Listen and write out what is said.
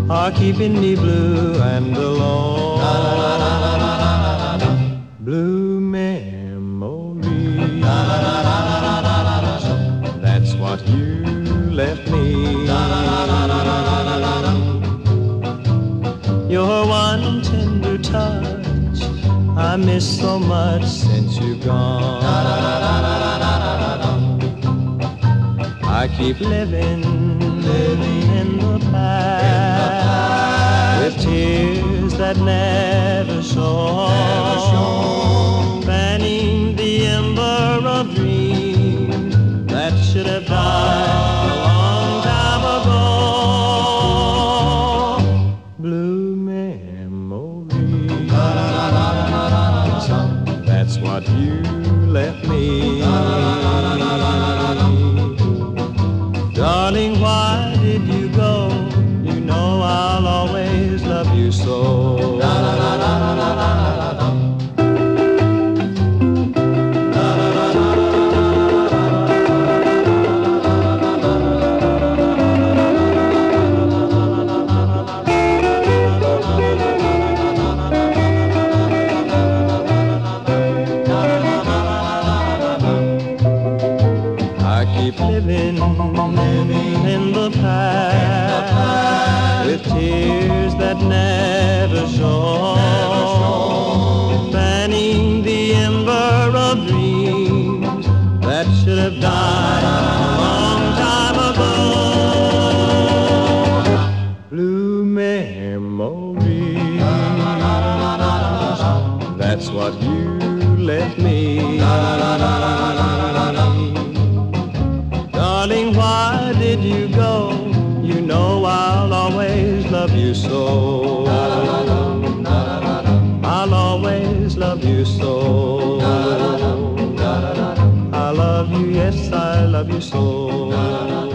are keeping me blue and alone. Blue memories, that's what you left me. Your one tender touch I miss so much since you've gone. I keep living in the past, with tears that never shone, fanning the ember of dreams that should have died a long time ago. Blue memories, that's what you left me. Darling, why did you go? You know I'll always love you so. I keep living in the past, with tears that never shone, fanning the ember of dreams that should have died a long time ago. Blue memories, that's what you left me. Darling, why did you go? You know I'll always love you so. I'll always love you so. I love you, yes, I love you so.